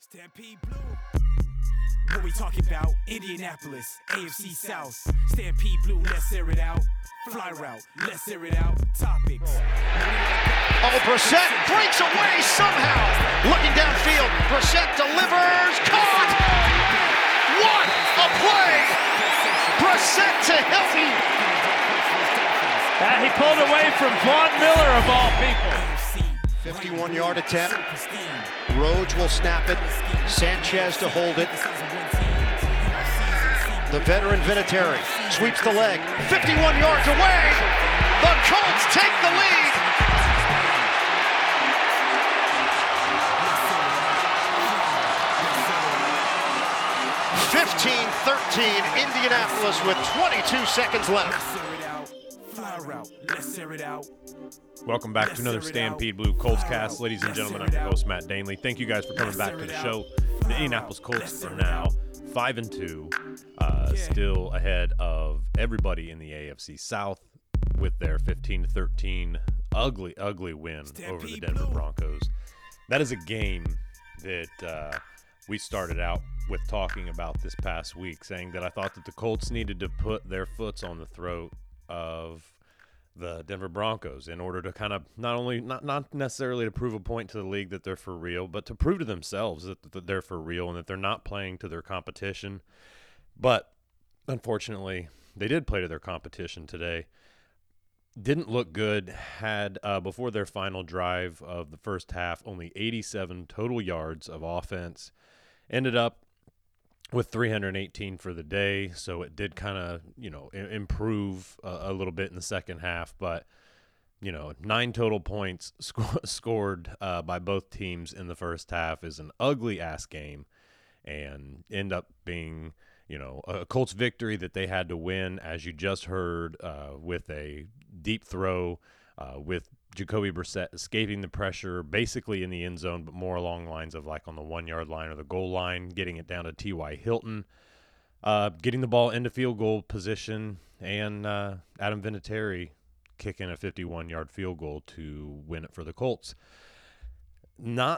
Stampede Blue. What we talking about? Indianapolis, AFC South. Stampede Blue, let's air it out. Fly route, let's air it out. Topics. Oh, Brissett breaks away somehow. Looking downfield, Brissett delivers. Caught! What a play! Brissett to Hilton. He pulled away from Vaughn Miller, of all people. 51-yard attempt. Rhodes will snap it. Sanchez to hold it. The veteran Vinatieri sweeps the leg. 51 yards away. The Colts take the lead. (15-13) Indianapolis with 22 seconds left. Welcome back to another Stampede Blue Colts cast. Ladies and gentlemen, I'm your host, Matt Danley. Thank you guys for coming back to the show. The Indianapolis Colts are now 5-2, still ahead of everybody in the AFC South with their 15-13 ugly win over the Denver Broncos. That is a game that we started out with talking about this past week, saying that I thought that the Colts needed to put their foots on the throat of the Denver Broncos in order to kind of not necessarily to prove a point to the league that they're for real, but to prove to themselves that they're for real and that they're not playing to their competition. But unfortunately, they did play to their competition today. Didn't look good. Had before their final drive of the first half, only 87 total yards of offense. Ended up with 318 for the day, so it did kind of, improve a little bit in the second half. But, 9 total points scored by both teams in the first half is an ugly-ass game and end up being, a Colts victory that they had to win, as you just heard, with a deep throw with Jacoby Brissett escaping the pressure basically in the end zone, but more along the lines of like on the 1-yard line or the goal line, getting it down to T.Y. Hilton, getting the ball into field goal position, and Adam Vinatieri kicking a 51-yard field goal to win it for the Colts. I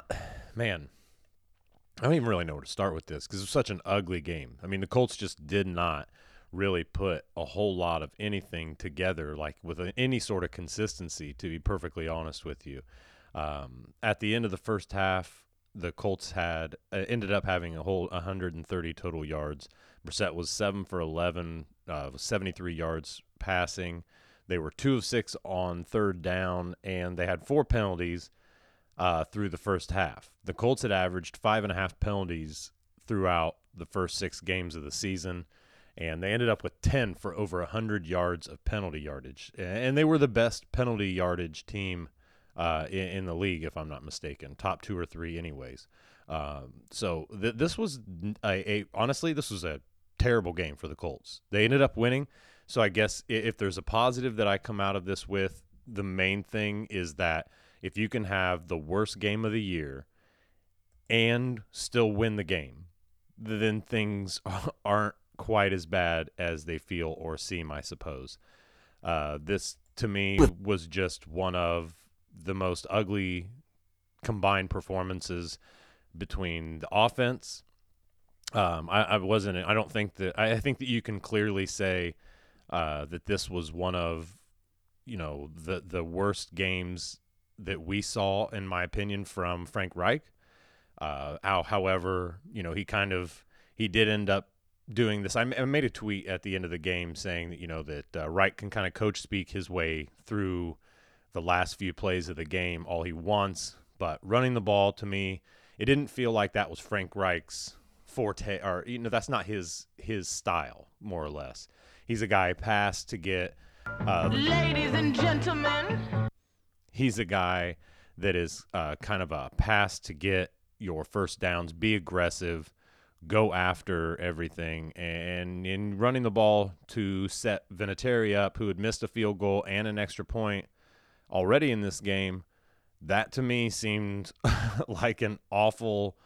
don't even really know where to start with this because it was such an ugly game. I mean, the Colts just did not really put a whole lot of anything together, like with any sort of consistency, to be perfectly honest with you. At the end of the first half, the Colts had ended up having a whole 130 total yards. Brissett was 7 for 11, 73 yards passing. They were 2 of 6 on third down, and they had 4 penalties through the first half. The Colts had averaged 5.5 penalties throughout the first 6 games of the season, and they ended up with 10 for over 100 yards of penalty yardage. And they were the best penalty yardage team in the league, if I'm not mistaken. Top 2 or 3 anyways. So this was honestly, this was a terrible game for the Colts. They ended up winning. So I guess if there's a positive that I come out of this with, the main thing is that if you can have the worst game of the year and still win the game, then things aren't quite as bad as they feel or seem, I suppose. This, to me, was just one of the most ugly combined performances between the offense. I think that you can clearly say that this was one of, the worst games that we saw, in my opinion, from Frank Reich. However, he did end up doing this. I made a tweet at the end of the game saying that, that Reich can kind of coach speak his way through the last few plays of the game all he wants, but running the ball, to me, it didn't feel like that was Frank Reich's forte, or that's not his style, more or less. He's a guy passed to get ladies and gentlemen. He's a guy that is kind of a pass to get your first downs, be aggressive, go after everything, and in running the ball to set Vinatieri up, who had missed a field goal and an extra point already in this game. That to me seemed like an awful,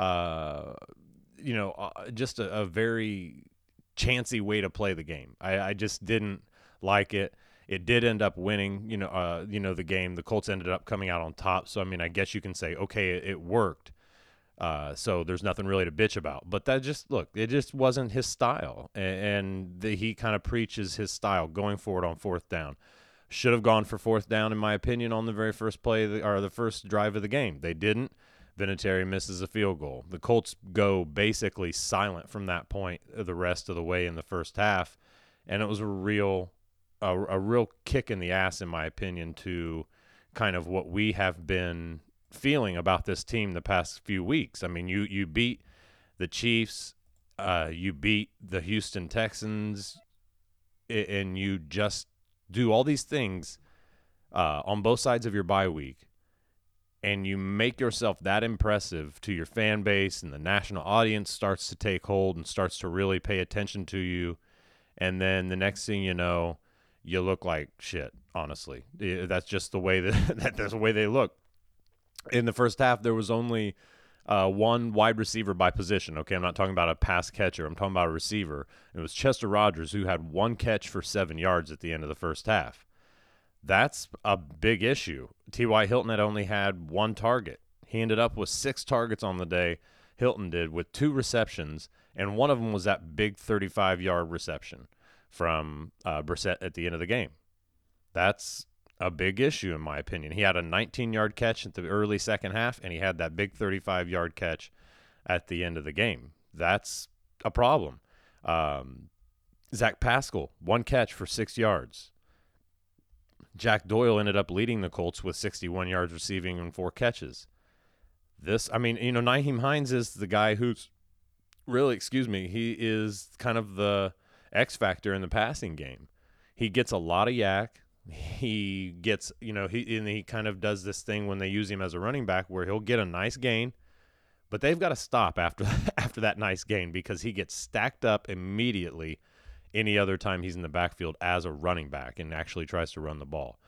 just a very chancy way to play the game. I just didn't like it. It did end up winning, the game. The Colts ended up coming out on top. So, I mean, I guess you can say, okay, it worked. So there's nothing really to bitch about. But it just wasn't his style. And he kind of preaches his style going forward on fourth down. Should have gone for fourth down, in my opinion, on the very first play or the first drive of the game. They didn't. Vinatieri misses a field goal. The Colts go basically silent from that point the rest of the way in the first half. And it was a real kick in the ass, in my opinion, to kind of what we have been feeling about this team the past few weeks. I mean, you beat the Chiefs, you beat the Houston Texans, and you just do all these things on both sides of your bye week, and you make yourself that impressive to your fan base, and the national audience starts to take hold and starts to really pay attention to you, and then the next thing you know, you look like shit, honestly. That's just the way that's the way they look. In the first half, there was only one wide receiver by position. Okay, I'm not talking about a pass catcher. I'm talking about a receiver. It was Chester Rogers, who had one catch for 7 yards at the end of the first half. That's a big issue. T.Y. Hilton had only had one target. He ended up with 6 targets on the day, Hilton did, with 2 receptions, and one of them was that big 35-yard reception from Brissett at the end of the game. That's a big issue, in my opinion. He had a 19-yard catch at the early second half, and he had that big 35-yard catch at the end of the game. That's a problem. Zach Pascal, 1 catch for 6 yards. Jack Doyle ended up leading the Colts with 61 yards receiving and 4 catches. Nyheim Hines is the guy who's really, he is kind of the X factor in the passing game. He gets a lot of yak. He gets, he kind of does this thing when they use him as a running back where he'll get a nice gain, but they've got to stop after that nice gain because he gets stacked up immediately any other time he's in the backfield as a running back and actually tries to run the ball.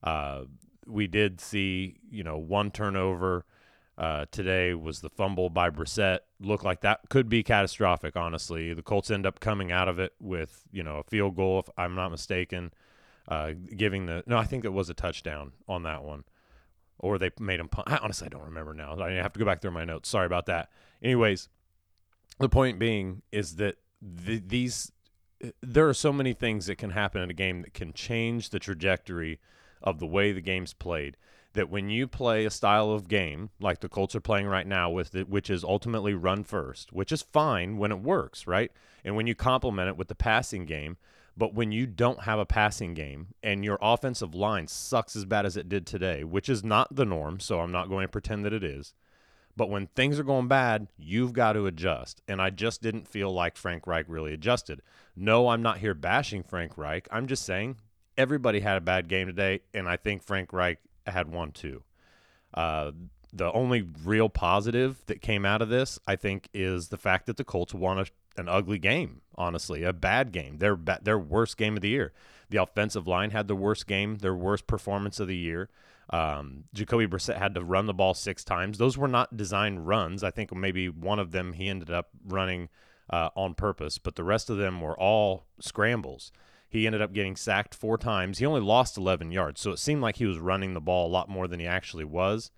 We did see, 1 turnover today was the fumble by Brissett. Looked like that could be catastrophic, honestly. The Colts end up coming out of it with, a field goal, if I'm not mistaken. I think it was a touchdown on that one, or they made him punt. I don't remember now. I have to go back through my notes. Sorry about that. Anyways, the point being is that there are so many things that can happen in a game that can change the trajectory of the way the game's played, that when you play a style of game like the Colts are playing right now with it, which is ultimately run first, which is fine when it works, right? And when you complement it with the passing game. But when you don't have a passing game and your offensive line sucks as bad as it did today, which is not the norm, so I'm not going to pretend that it is, but when things are going bad, you've got to adjust. And I just didn't feel like Frank Reich really adjusted. No, I'm not here bashing Frank Reich. I'm just saying everybody had a bad game today, and I think Frank Reich had one too. The only real positive that came out of this, I think, is the fact that the Colts won an ugly game, honestly, a bad game, their worst game of the year. The offensive line had the worst game, their worst performance of the year. Jacoby Brissett had to run the ball 6 times. Those were not designed runs. I think maybe one of them he ended up running on purpose, but the rest of them were all scrambles. He ended up getting sacked 4 times. He only lost 11 yards, so it seemed like he was running the ball a lot more than he actually was.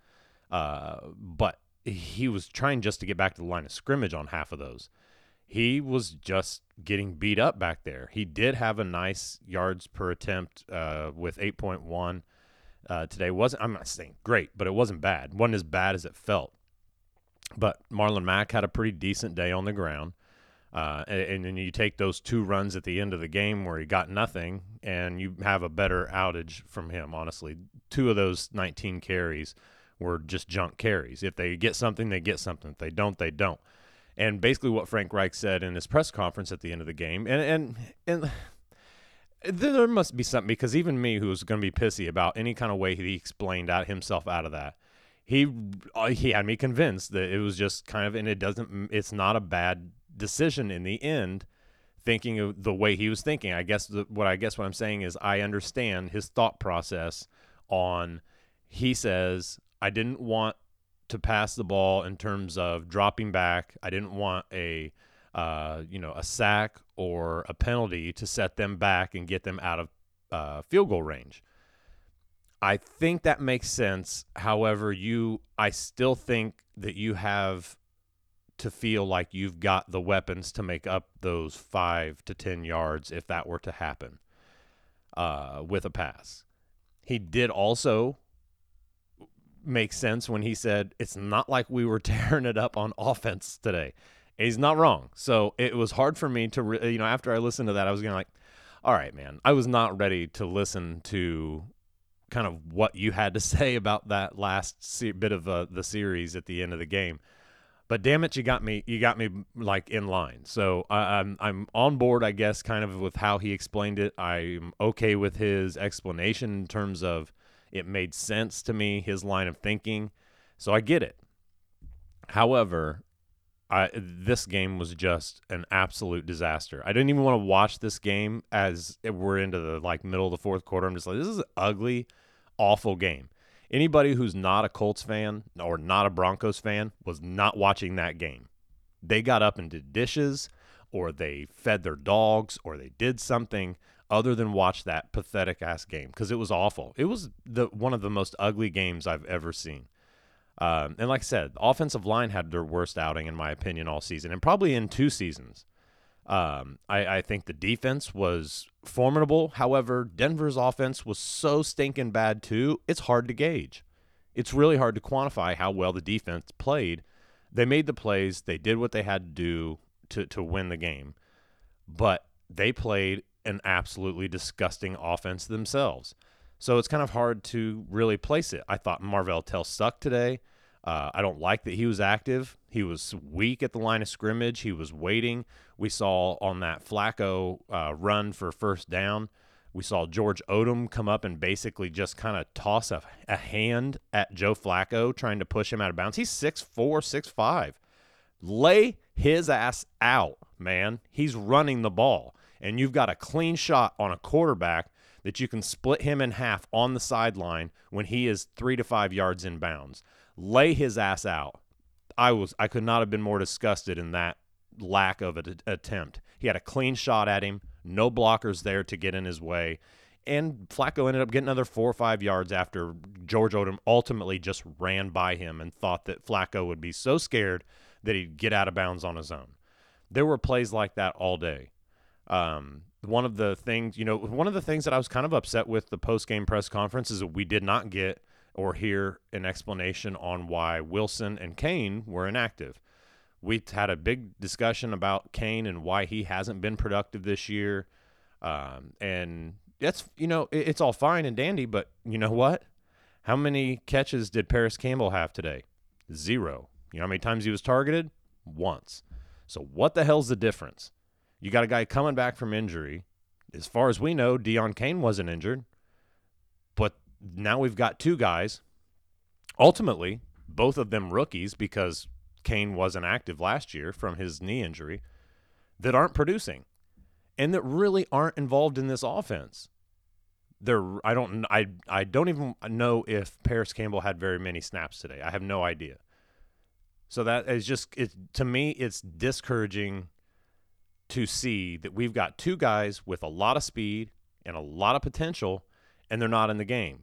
But he was trying just to get back to the line of scrimmage on half of those. He was just getting beat up back there. He did have a nice yards per attempt with 8.1 today. I'm not saying great, but it wasn't bad. It wasn't as bad as it felt. But Marlon Mack had a pretty decent day on the ground. And then you take those 2 runs at the end of the game where he got nothing, and you have a better outage from him, honestly. 2 of those 19 carries were just junk carries. If they get something, they get something. If they don't, they don't. And basically what Frank Reich said in his press conference at the end of the game, and there must be something, because even me, who was going to be pissy about any kind of way he explained himself out of that, he had me convinced that it was just kind of, and it's not a bad decision in the end, thinking of the way he was thinking. What I'm saying is I understand his thought process on, he says, I didn't want to pass the ball in terms of dropping back. I didn't want a sack or a penalty to set them back and get them out of field goal range. I think that makes sense. However, I still think that you have to feel like you've got the weapons to make up those 5 to 10 yards if that were to happen with a pass. He did also make sense when he said it's not like we were tearing it up on offense today. He's not wrong. So it was hard for me to, after I listened to that, I was going to all right, man, I was not ready to listen to kind of what you had to say about that last bit of the series at the end of the game. But damn it, you got me like in line. So I'm on board, I guess, kind of with how he explained it. I'm okay with his explanation in terms of it made sense to me, his line of thinking. So I get it. However, this game was just an absolute disaster. I didn't even want to watch this game as we're into the middle of the fourth quarter. I'm just like, this is an ugly, awful game. Anybody who's not a Colts fan or not a Broncos fan was not watching that game. They got up and did dishes, or they fed their dogs, or they did something other than watch that pathetic-ass game because it was awful. It was one of the most ugly games I've ever seen. And like I said, the offensive line had their worst outing, in my opinion, all season, and probably in 2 seasons. I think the defense was formidable. However, Denver's offense was so stinking bad too, it's hard to gauge. It's really hard to quantify how well the defense played. They made the plays. They did what they had to do to win the game. But they played an absolutely disgusting offense themselves. So it's kind of hard to really place it. I thought Marvell Tell sucked today. I don't like that he was active. He was weak at the line of scrimmage. He was waiting. We saw on that Flacco run for first down, we saw George Odom come up and basically just kind of toss a hand at Joe Flacco, trying to push him out of bounds. He's 6'4", 6'5". Lay his ass out, man. He's running the ball. And you've got a clean shot on a quarterback that you can split him in half on the sideline when he is 3 to 5 yards in bounds. Lay his ass out. I could not have been more disgusted in that lack of an attempt. He had a clean shot at him, no blockers there to get in his way, and Flacco ended up getting another 4 or 5 yards after George Odom ultimately just ran by him and thought that Flacco would be so scared that he'd get out of bounds on his own. There were plays like that all day. One of the things that I was kind of upset with the post-game press conference is that we did not get or hear an explanation on why Wilson and Kane were inactive. We had a big discussion about Kane and why he hasn't been productive this year. And that's, it's all fine and dandy, but you know what? How many catches did Paris Campbell have today? 0. You know how many times he was targeted? Once. So what the hell's the difference? You got a guy coming back from injury. As far as we know, Deon Cain wasn't injured. But now we've got 2 guys, ultimately, both of them rookies because Cain wasn't active last year from his knee injury, that aren't producing and that really aren't involved in this offense. I don't even know if Paris Campbell had very many snaps today. I have no idea. So that is to me, it's discouraging to see that we've got 2 guys with a lot of speed and a lot of potential, and they're not in the game.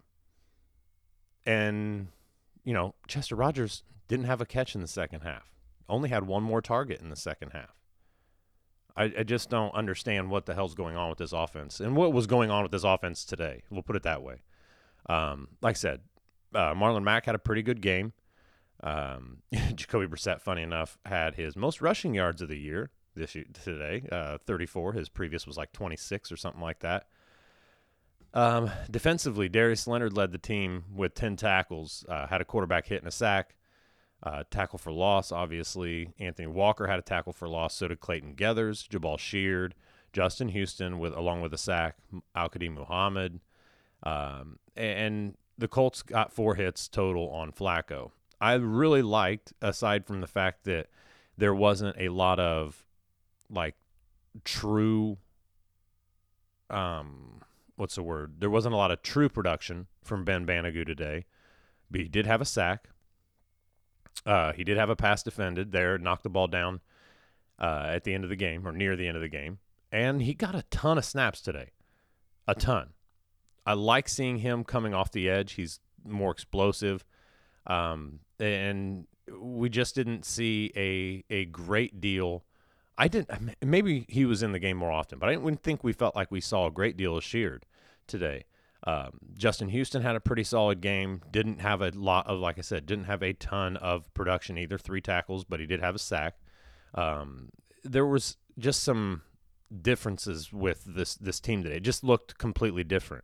And, Chester Rogers didn't have a catch in the second half. Only had 1 more target in the second half. I just don't understand what the hell's going on with this offense and what was going on with this offense today. We'll put it that way. Like I said, Marlon Mack had a pretty good game. Jacoby Brissett, funny enough, had his most rushing yards of the year today, 34. His previous was like 26 or something like that. Defensively, Darius Leonard led the team with 10 tackles, had a quarterback hit and a sack. Tackle for loss, obviously. Anthony Walker had a tackle for loss. So did Clayton Geathers, Jabal Sheard, Justin Houston, along with a sack, Al-Qadim Muhammad. And the Colts got 4 hits total on Flacco. I really liked, aside from the fact that there wasn't a lot of, true, there wasn't a lot of true production from Ben Banogu today. But he did have a sack. He did have a pass defended there, knocked the ball down at the end of the game or near the end of the game. And he got a ton of snaps today. A ton. I like seeing him coming off the edge. He's more explosive. And we just didn't see a great deal. Maybe he was in the game more often, but I didn't think we felt like we saw a great deal of Sheard today. Justin Houston had a pretty solid game. Didn't have a lot of, like I said, didn't have a ton of production either. 3 tackles, but he did have a sack. There was just some differences with this team today. It just looked completely different.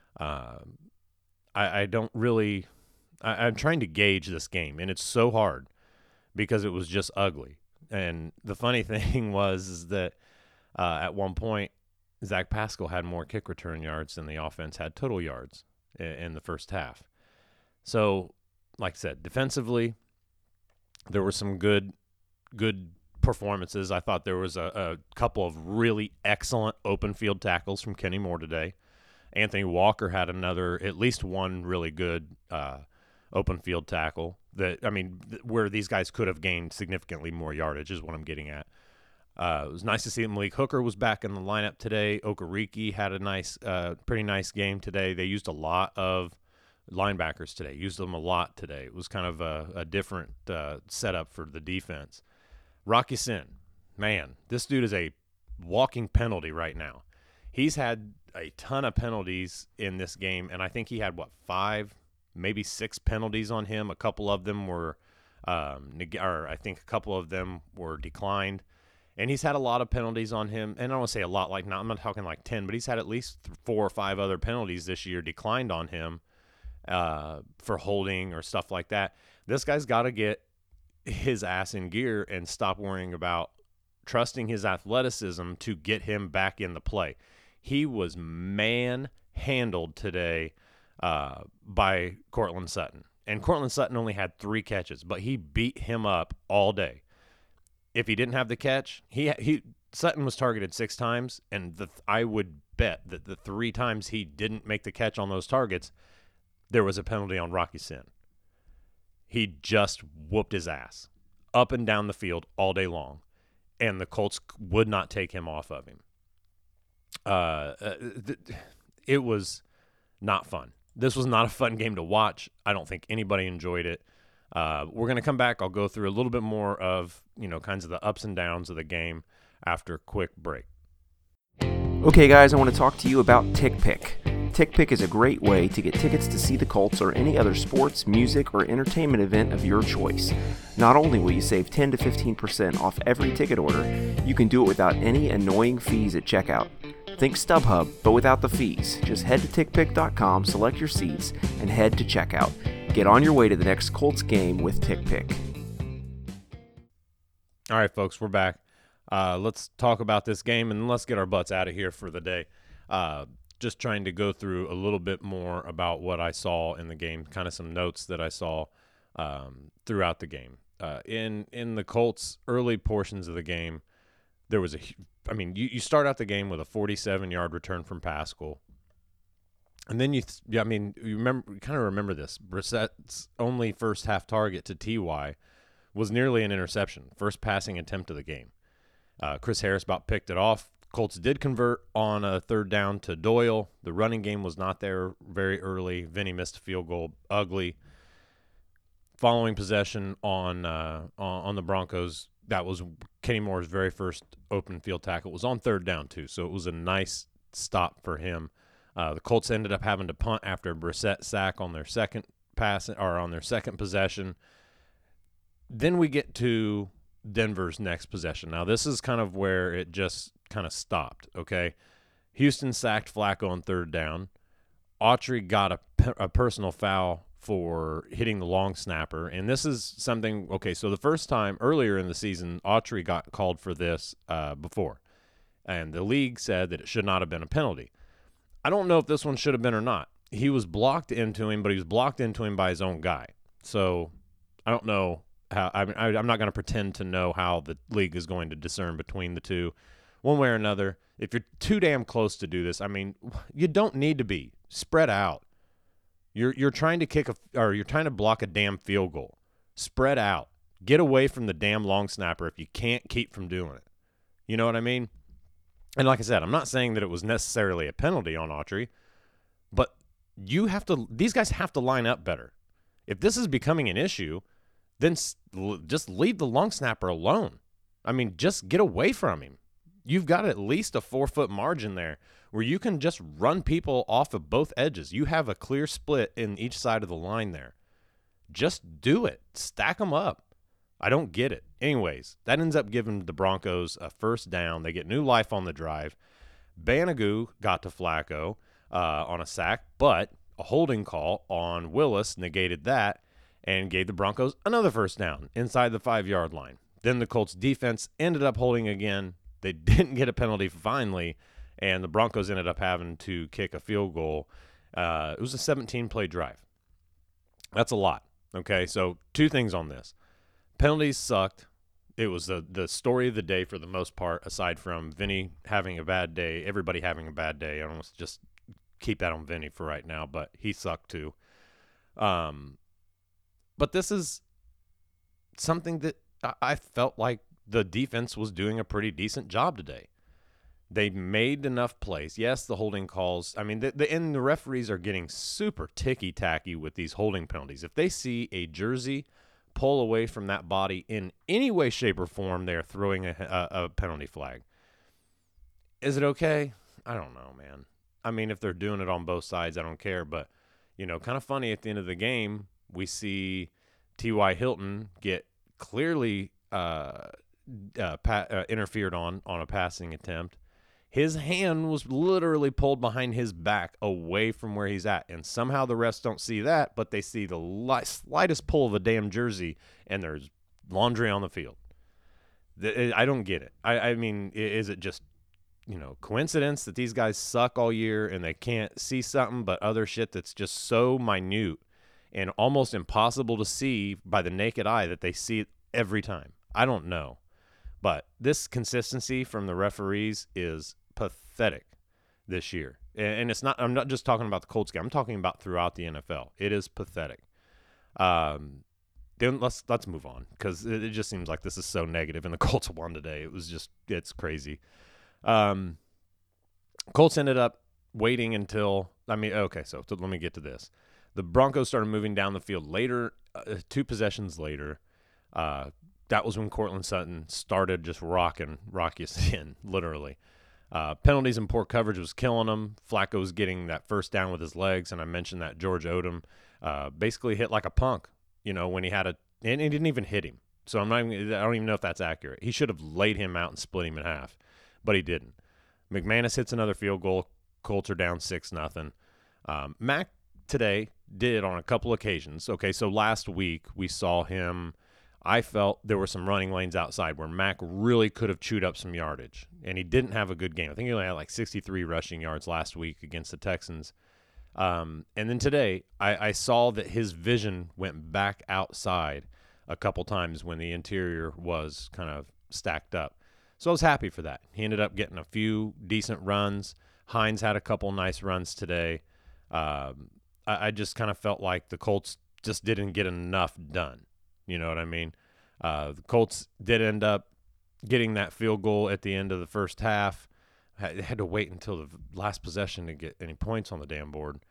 I don't really – I'm trying to gauge this game, and it's so hard because it was just ugly. And the funny thing is that at one point, Zach Pascal had more kick return yards than the offense had total yards in the first half. So, like I said, defensively, there were some good performances. I thought there was a couple of really excellent open field tackles from Kenny Moore today. Anthony Walker had at least one really good open field tackle where these guys could have gained significantly more yardage is what I'm getting at. It was nice to see that Malik Hooker was back in the lineup today. Okereke had a pretty nice game today. They used a lot of linebackers today, used them a lot today. It was kind of a different setup for the defense. Rocky Sin, man, this dude is a walking penalty right now. He's had a ton of penalties in this game, and I think he had, 5, maybe 6 penalties on him. A couple of them were I think a couple of them were declined. And he's had a lot of penalties on him. And I don't want to say a lot, I'm not talking like 10, but he's had at least 4 or 5 other penalties this year declined on him for holding or stuff like that. This guy's got to get his ass in gear and stop worrying about trusting his athleticism to get him back in the play. He was manhandled today by Cortland Sutton. And Cortland Sutton only had 3 catches, but he beat him up all day. If he didn't have the catch, Sutton was targeted 6 times, and I would bet that the 3 times he didn't make the catch on those targets, there was a penalty on Rocky Sin. He just whooped his ass up and down the field all day long, and the Colts would not take him off of him. It was not fun. This was not a fun game to watch. I don't think anybody enjoyed it. We're going to come back. I'll go through a little bit more of, kinds of the ups and downs of the game after a quick break. Okay, guys, I want to talk to you about TickPick. TickPick is a great way to get tickets to see the Colts or any other sports, music, or entertainment event of your choice. Not only will you save 10 to 15% off every ticket order, you can do it without any annoying fees at checkout. Think StubHub, but without the fees. Just head to TickPick.com, select your seats, and head to checkout. Get on your way to the next Colts game with TickPick. All right, folks, we're back. Let's talk about this game, and let's get our butts out of here for the day. Just trying to go through a little bit more about what I saw in the game, kind of some notes that I saw throughout the game. In the Colts' early portions of the game, there was you start out the game with a 47-yard return from Pascal. And then you remember this. Brissett's only first half target to T.Y. was nearly an interception, first passing attempt of the game. Chris Harris about picked it off. Colts did convert on a 3rd down to Doyle. The running game was not there very early. Vinny missed a field goal, ugly. Following possession on the Broncos, that was Kenny Moore's very first open field tackle. It was on 3rd down too, so it was a nice stop for him. The Colts ended up having to punt after a Brissett sack on their second pass or on their second possession. Then we get to Denver's next possession. Now, this is kind of where it just kind of stopped, okay? Houston sacked Flacco on 3rd down. Autry got a personal foul for hitting the long snapper, and this is something, okay, so the first time earlier in the season, Autry got called for this before, and the league said that it should not have been a penalty. I don't know if this one should have been or not. He was blocked into him, but he was blocked into him by his own guy. So I don't know how. I'm not going to pretend to know how the league is going to discern between the two, one way or another. If you're too damn close to do this, you don't need to be spread out. You're trying to you're trying to block a damn field goal. Spread out. Get away from the damn long snapper if you can't keep from doing it. You know what I mean? And like I said, I'm not saying that it was necessarily a penalty on Autry, but these guys have to line up better. If this is becoming an issue, then just leave the long snapper alone. I mean, just get away from him. You've got at least a 4-foot margin there where you can just run people off of both edges. You have a clear split in each side of the line there. Just do it. Stack them up. I don't get it. Anyways, that ends up giving the Broncos a first down. They get new life on the drive. Banogu got to Flacco on a sack, but a holding call on Willis negated that and gave the Broncos another first down inside the 5-yard line. Then the Colts defense ended up holding again. They didn't get a penalty finally, and the Broncos ended up having to kick a field goal. It was a 17-play drive. That's a lot. Okay, so 2 things on this. Penalties sucked. It was the story of the day for the most part, aside from Vinny having a bad day, everybody having a bad day. I don't want to just keep that on Vinny for right now, but he sucked too. But this is something that I felt like the defense was doing a pretty decent job today. They made enough plays. Yes, the holding calls. I mean, the referees are getting super ticky-tacky with these holding penalties. If they see a jersey pull away from that body in any way, shape, or form, they're throwing a penalty flag. Is it okay? I don't know, man. I mean, if they're doing it on both sides, I don't care. But, kind of funny at the end of the game, we see T.Y. Hilton get clearly interfered on a passing attempt. His hand was literally pulled behind his back away from where he's at. And somehow the refs don't see that, but they see the slightest pull of a damn jersey, and there's laundry on the field. I don't get it. I mean, is it just, coincidence that these guys suck all year and they can't see something but other shit that's just so minute and almost impossible to see by the naked eye that they see it every time? I don't know. But this consistency from the referees is pathetic this year. And it's not, I'm not just talking about the Colts game. I'm talking about throughout the NFL. It is pathetic. Then let's move on, because it just seems like this is so negative, and the Colts won today. It's crazy. Colts ended up waiting until, so let me get to this. The Broncos started moving down the field later, 2 possessions later. That was when Courtland Sutton started just rocking us in, literally. Penalties and poor coverage was killing him. Flacco was getting that first down with his legs, and I mentioned that George Odom basically hit like a punk, when he had and he didn't even hit him. So I don't even know if that's accurate. He should have laid him out and split him in half, but he didn't. McManus hits another field goal. Colts are down 6-0. Mac today did on a couple occasions. Okay, so last week we saw him. I felt there were some running lanes outside where Mac really could have chewed up some yardage, and he didn't have a good game. I think he only had like 63 rushing yards last week against the Texans. And then today, I saw that his vision went back outside a couple times when the interior was kind of stacked up. So I was happy for that. He ended up getting a few decent runs. Hines had a couple nice runs today. I just kind of felt like the Colts just didn't get enough done. You know what I mean? The Colts did end up getting that field goal at the end of the first half. Had to wait until the last possession to get any points on the damn board.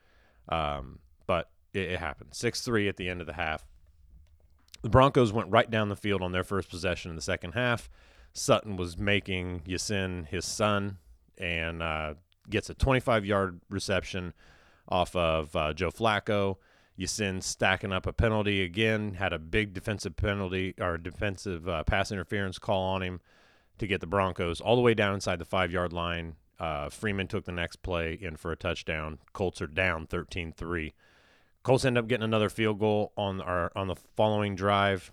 But it happened. 6-3 at the end of the half. The Broncos went right down the field on their first possession in the second half. Sutton was making Yasin his son, and gets a 25-yard reception off of Joe Flacco. Yasin stacking up a penalty again, had a big defensive penalty or defensive pass interference call on him to get the Broncos all the way down inside the 5-yard line. Freeman took the next play in for a touchdown. Colts are down 13-3. Colts end up getting another field goal on the following drive.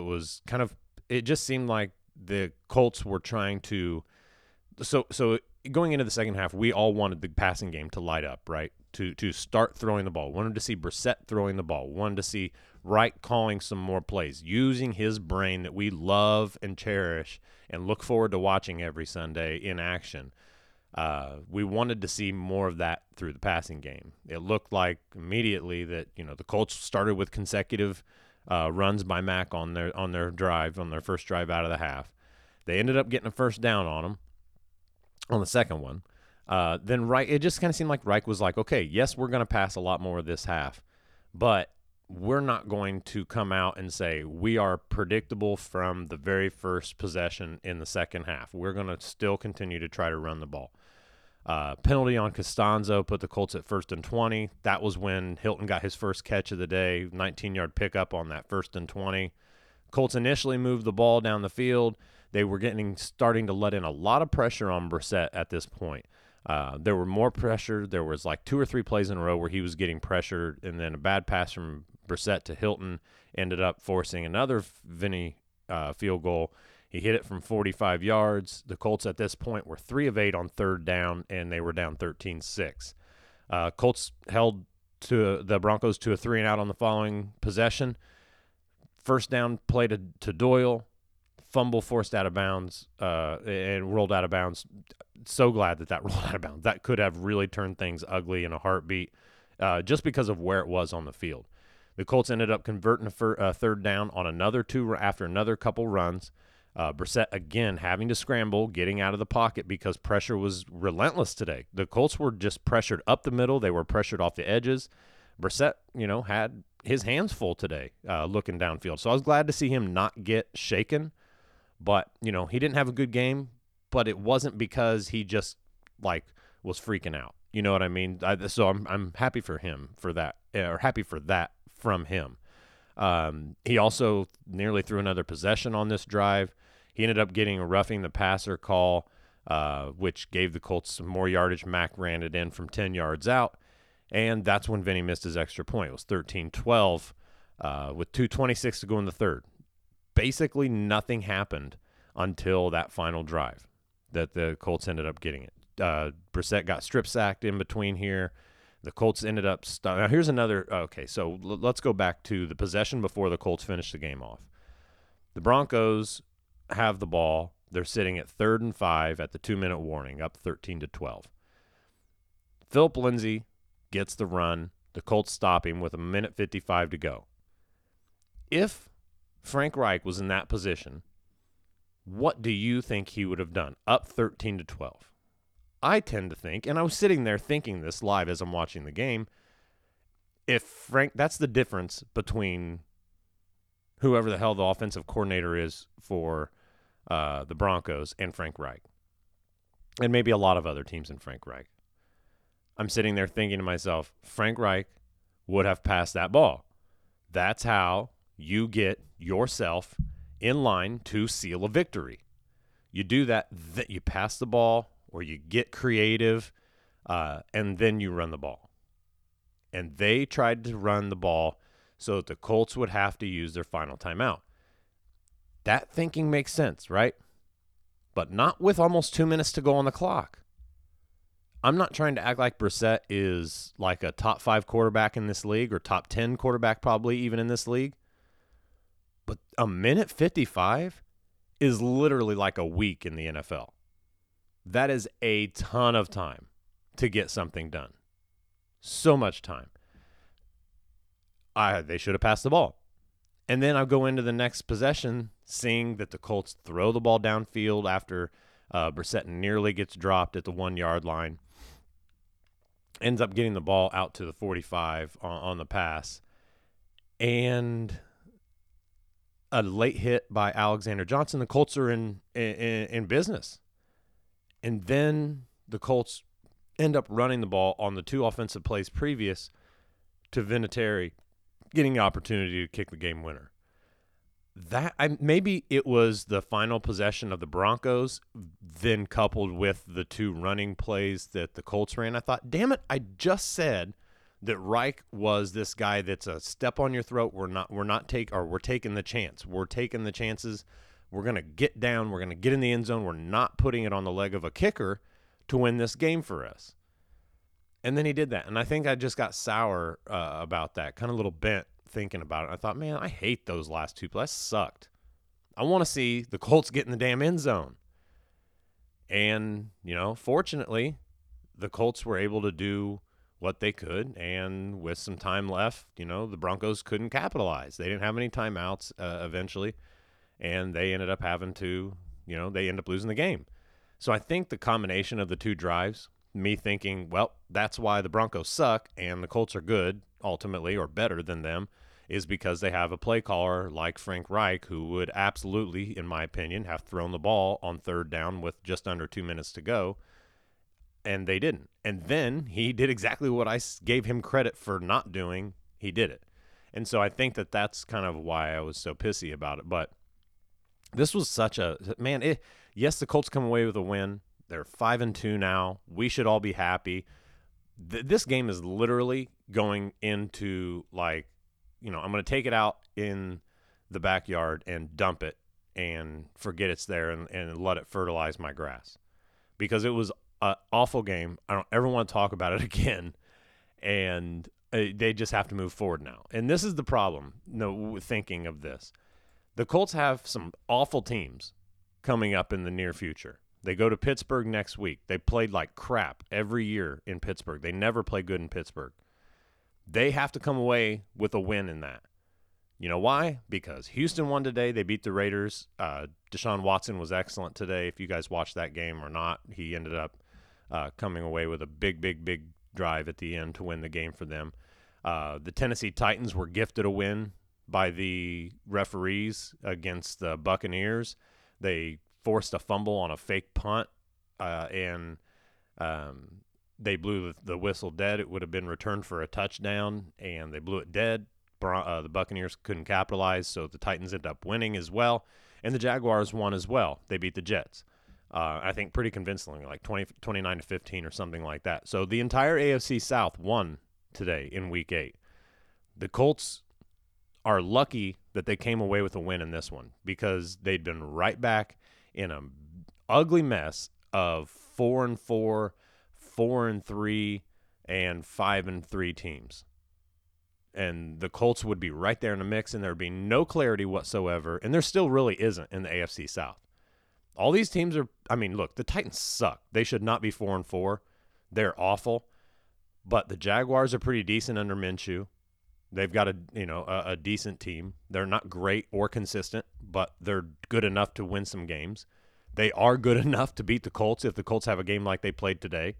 It just seemed like the Colts were trying to so going into the second half, we all wanted the passing game to light up, right? To start throwing the ball. Wanted to see Brissett throwing the ball. Wanted to see Reich calling some more plays, using his brain that we love and cherish and look forward to watching every Sunday in action. We wanted to see more of that through the passing game. It looked like immediately that the Colts started with consecutive runs by Mac on their first drive out of the half. They ended up getting a first down on them on the second one. Then Reich, it just kind of seemed like Reich was like, okay, yes, we're going to pass a lot more of this half, but we're not going to come out and say we are predictable from the very first possession in the second half. We're going to still continue to try to run the ball. Penalty on Costanzo put the Colts at 1st and 20. That was when Hilton got his first catch of the day, 19-yard pickup on that 1st and 20. Colts initially moved the ball down the field. They were starting to let in a lot of pressure on Brissett at this point. There were more pressure. There was like 2 or 3 plays in a row where he was getting pressured, and then a bad pass from Brissett to Hilton ended up forcing another Vinny field goal. He hit it from 45 yards. The Colts at this point were 3 of 8 on 3rd down, and they were down 13-6. Colts held to the Broncos to a 3-and-out on the following possession. First down play to Doyle. Fumble forced out of bounds and rolled out of bounds. So glad that rolled out of bounds. That could have really turned things ugly in a heartbeat just because of where it was on the field. The Colts ended up converting a 3rd down on another 2 after another couple runs. Brissett, again, having to scramble, getting out of the pocket because pressure was relentless today. The Colts were just pressured up the middle. They were pressured off the edges. Brissett, had his hands full today looking downfield. So I was glad to see him not get shaken. But, he didn't have a good game, but it wasn't because he just, was freaking out. You know what I mean? So I'm happy for him for that, or happy for that from him. He also nearly threw another possession on this drive. He ended up getting a roughing the passer call, which gave the Colts some more yardage. Mack ran it in from 10 yards out, and that's when Vinny missed his extra point. It was 13-12 with 2:26 to go in the third. Basically nothing happened until that final drive that the Colts ended up getting it. Brissett got strip sacked in between here. The Colts ended up now here's another. Okay, so let's go back to the possession before the Colts finished the game off. The Broncos have the ball. They're sitting at 3rd and 5 at the 2-minute warning, up 13-12. Philip Lindsay gets the run. The Colts stop him with 1:55 to go. If Frank Reich was in that position, what do you think he would have done? Up 13-12. I tend to think, and I was sitting there thinking this live as I'm watching the game, that's the difference between whoever the hell the offensive coordinator is for the Broncos and Frank Reich, and maybe a lot of other teams in Frank Reich. I'm sitting there thinking to myself, Frank Reich would have passed that ball. That's how you get yourself in line to seal a victory. You do that you pass the ball, or you get creative, and then you run the ball. And they tried to run the ball so that the Colts would have to use their final timeout. That thinking makes sense, right? But not with almost 2 minutes to go on the clock. I'm not trying to act like Brissett is like a top 5 quarterback in this league, or top 10 quarterback probably even in this league. But 1:55 is literally like a week in the NFL. That is a ton of time to get something done. So much time. They should have passed the ball. And then I'll go into the next possession seeing that the Colts throw the ball downfield after Brissett nearly gets dropped at the 1-yard line. Ends up getting the ball out to the 45 on the pass. And a late hit by Alexander Johnson. The Colts are in business. And then the Colts end up running the ball on the 2 offensive plays previous to Vinatieri getting the opportunity to kick the game winner. Maybe it was the final possession of the Broncos, then coupled with the 2 running plays that the Colts ran. I thought, damn it, I just said that Reich was this guy that's a step on your throat. We're taking the chance. We're taking the chances. We're going to get down. We're going to get in the end zone. We're not putting it on the leg of a kicker to win this game for us. And then he did that. And I think I just got sour about that, kind of a little bent thinking about it. I thought, man, I hate those last 2 plays. That sucked. I want to see the Colts get in the damn end zone. And, fortunately, the Colts were able to do what they could, and with some time left, the Broncos couldn't capitalize. They didn't have any timeouts eventually, and they ended up having to, they ended up losing the game. So I think the combination of the 2 drives, me thinking, well, that's why the Broncos suck and the Colts are good ultimately, or better than them, is because they have a play caller like Frank Reich, who would absolutely, in my opinion, have thrown the ball on third down with just under 2 minutes to go, and they didn't. And then he did exactly what I gave him credit for not doing. He did it. And so I think that that's kind of why I was so pissy about it. But this was such a – man, yes, the Colts come away with a win. They're 5-2 now. We should all be happy. This game is literally going into, like, you know, I'm going to take it out in the backyard and dump it and forget it's there and let it fertilize my grass, because it was an awful game. I don't ever want to talk about it again, and they just have to move forward now. And this is the problem, thinking of this. The Colts have some awful teams coming up in the near future. They go to Pittsburgh next week. They played like crap every year in Pittsburgh. They never play good in Pittsburgh. They have to come away with a win in that. You know why? Because Houston won today. They beat the Raiders. Deshaun Watson was excellent today. If you guys watched that game or not, he ended up coming away with a big drive at the end to win the game for them. The Tennessee Titans were gifted a win by the referees against the Buccaneers. They forced a fumble on a fake punt, and they blew the whistle dead. It would have been returned for a touchdown, and they blew it dead. The Buccaneers couldn't capitalize, so the Titans ended up winning as well. And the Jaguars won as well. They beat the Jets, I think pretty convincingly, like 29-15 or something like that. So the entire AFC South won today in Week 8. The Colts are lucky that they came away with a win in this one, because they'd been right back in an ugly mess of 4-4, 4-3, and 5-3 teams. And the Colts would be right there in the mix, and there would be no clarity whatsoever, and there still really isn't in the AFC South. All these teams are – I mean, look, the Titans suck. They should not be 4-4. They're awful. But the Jaguars are pretty decent under Minshew. They've got a decent team. They're not great or consistent, but they're good enough to win some games. They are good enough to beat the Colts if the Colts have a game like they played today.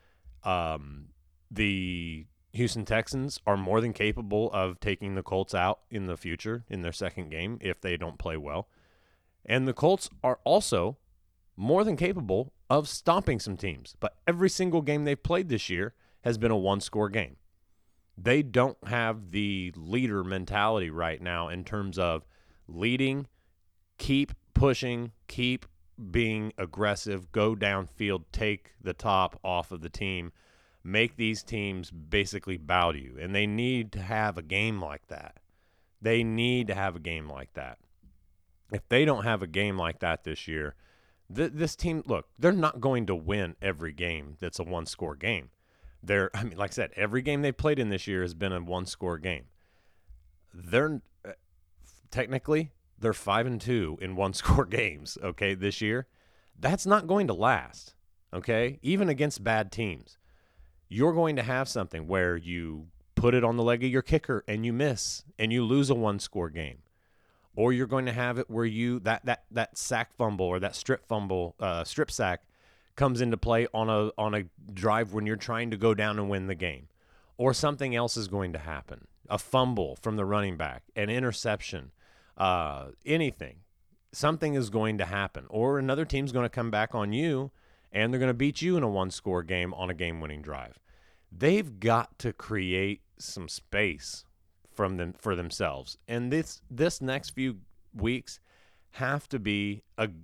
The Houston Texans are more than capable of taking the Colts out in the future in their second game if they don't play well. And the Colts are also more than capable of stomping some teams. But every single game they've played this year has been a one-score game. They don't have the leader mentality right now in terms of leading, keep pushing, keep being aggressive, go downfield, take the top off of the team, make these teams basically bow to you. And they need to have a game like that. They need to have a game like that. If they don't have a game like that this year, this team, look, they're not going to win every game that's a one-score game. Like I said, every game they've played in this year has been a one-score game. They're technically 5-2 in one-score games. Okay, this year, that's not going to last. Okay, even against bad teams, you're going to have something where you put it on the leg of your kicker and you miss and you lose a one-score game, or you're going to have it where you that sack fumble or that strip sack comes into play on a drive when you're trying to go down and win the game, or something else is going to happen, a fumble from the running back, an interception, anything, something is going to happen, or another team's going to come back on you and they're going to beat you in a one-score game on a game-winning drive. They've got to create some space for themselves, and this next few weeks have to be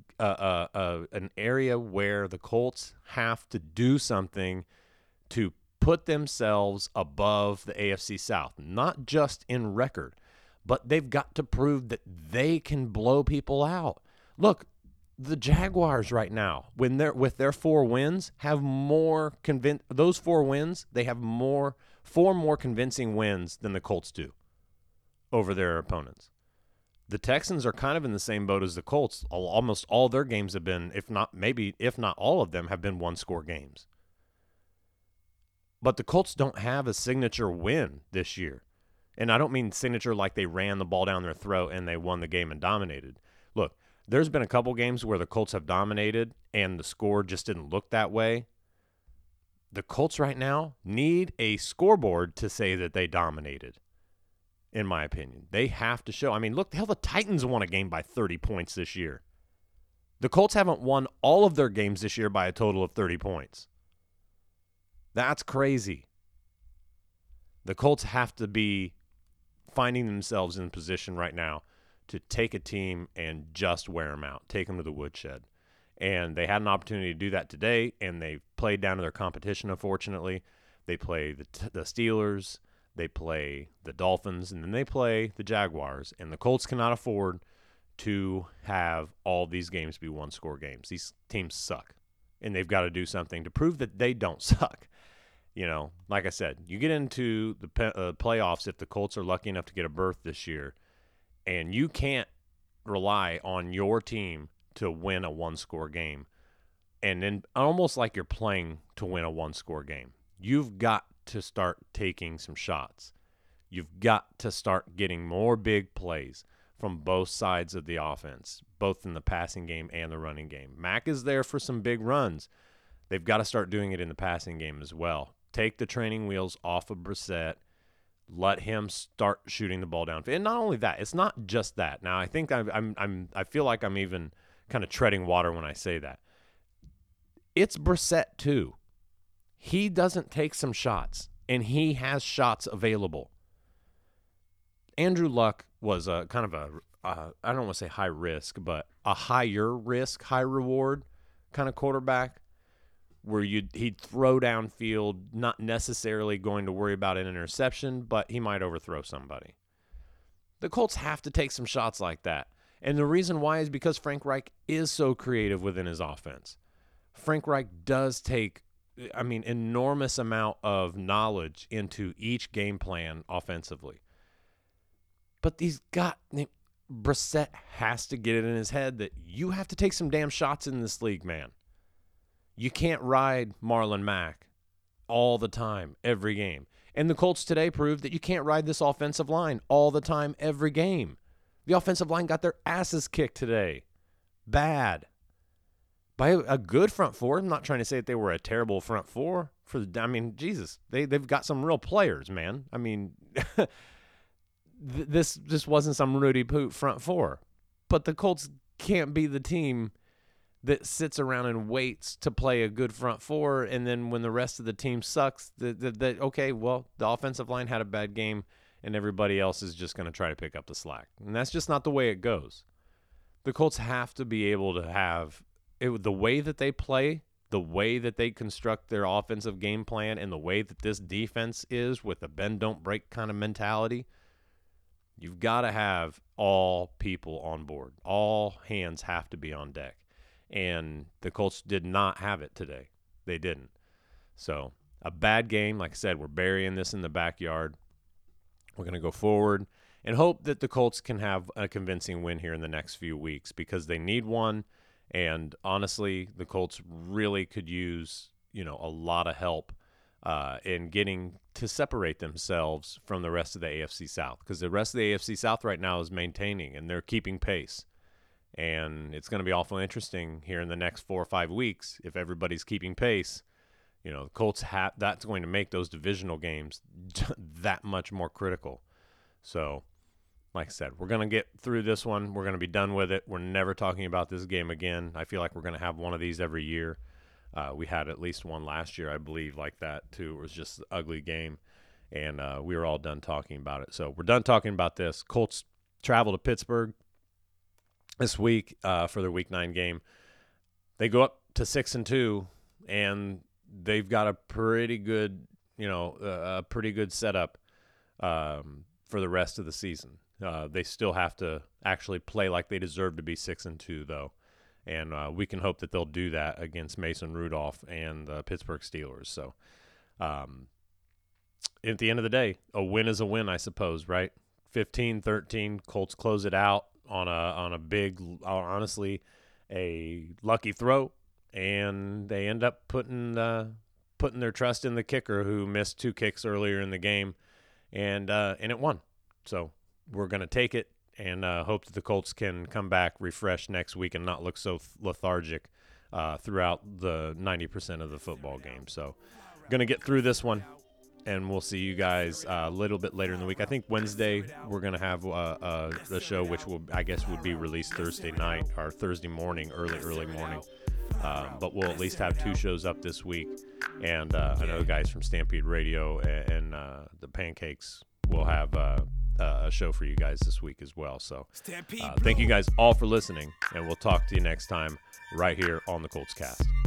an area where the Colts have to do something to put themselves above the AFC South, not just in record, but they've got to prove that they can blow people out. Look, the Jaguars right now, with their 4 wins, have more those 4 wins, they have 4 more convincing wins than the Colts do over their opponents. The Texans are kind of in the same boat as the Colts. Almost all their games have been, if not all of them, have been one-score games. But the Colts don't have a signature win this year. And I don't mean signature like they ran the ball down their throat and they won the game and dominated. Look, there's been a couple games where the Colts have dominated and the score just didn't look that way. The Colts right now need a scoreboard to say that they dominated. in my opinion. They have to show. I mean, look, hell, the Titans won a game by 30 points this year. The Colts haven't won all of their games this year by a total of 30 points. That's crazy. The Colts have to be finding themselves in position right now to take a team and just wear them out, take them to the woodshed. And they had an opportunity to do that today, and they played down to their competition, unfortunately. They play the Steelers, they play the Dolphins, and then they play the Jaguars. And the Colts cannot afford to have all these games be one-score games. These teams suck, and they've got to do something to prove that they don't suck. You know, like I said, you get into the playoffs if the Colts are lucky enough to get a berth this year, and you can't rely on your team to win a one-score game, and then almost like you're playing to win a one-score game. You've got to start taking some shots. You've got to start getting more big plays from both sides of the offense, both in the passing game and the running game. Mac is there for some big runs. They've got to start doing it in the passing game as well. Take the training wheels off of Brissett. Let him start shooting the ball down. And not only that, it's not just that. Now, I think I feel like I'm even kind of treading water when I say that. It's Brissett too. He doesn't take some shots, and he has shots available. Andrew Luck was a kind of I don't want to say high risk, but a higher risk, high reward kind of quarterback, where he'd throw downfield, not necessarily going to worry about an interception, but he might overthrow somebody. The Colts have to take some shots like that. And the reason why is because Frank Reich is so creative within his offense. Frank Reich does take, enormous amount of knowledge into each game plan offensively. But Brissett has to get it in his head that you have to take some damn shots in this league, man. You can't ride Marlon Mack all the time, every game. And the Colts today proved that you can't ride this offensive line all the time, every game. The offensive line got their asses kicked today. Bad. By a good front four. I'm not trying to say that they were a terrible front four. Jesus, they've got some real players, man. I mean, this wasn't some Rudy Poot front four. But the Colts can't be the team that sits around and waits to play a good front four, and then when the rest of the team sucks, okay, well, the offensive line had a bad game, and everybody else is just going to try to pick up the slack. And that's just not the way it goes. The Colts have to be able to have the way that they play, the way that they construct their offensive game plan, and the way that this defense is with a bend, don't break kind of mentality. You've got to have all people on board. All hands have to be on deck. And the Colts did not have it today. They didn't. So a bad game. Like I said, we're burying this in the backyard. We're going to go forward and hope that the Colts can have a convincing win here in the next few weeks, because they need one. And honestly, the Colts really could use, a lot of help in getting to separate themselves from the rest of the AFC South, because the rest of the AFC South right now is maintaining and they're keeping pace. And it's going to be awful interesting here in the next 4 or 5 weeks if everybody's keeping pace. The Colts that's going to make those divisional games that much more critical. So, like I said, we're going to get through this one. We're going to be done with it. We're never talking about this game again. I feel like we're going to have one of these every year. We had at least one last year, I believe, like that too. It was just an ugly game, and we were all done talking about it. So we're done talking about this. Colts travel to Pittsburgh this week for their Week 9 game. They go up to 6-2, and they've got a pretty good, setup for the rest of the season. They still have to actually play like they deserve to be 6-2, though, and we can hope that they'll do that against Mason Rudolph and the Pittsburgh Steelers. So, at the end of the day, a win is a win, I suppose, right? 15-13, Colts close it out on a big, honestly, a lucky throw, and they end up putting their trust in the kicker, who missed 2 kicks earlier in the game, and it won. So we're going to take it and hope that the Colts can come back refreshed next week and not look so lethargic throughout the 90% of the football game. So going to get through this one. and we'll see you guys a little bit later in the week. I think Wednesday we're going to have the show, which I guess would be released Thursday night or Thursday morning, early morning. But we'll at least have 2 shows up this week. And I know the guys from Stampede Radio and the Pancakes will have a show for you guys this week as well. So thank you guys all for listening, and we'll talk to you next time right here on the Colts Cast.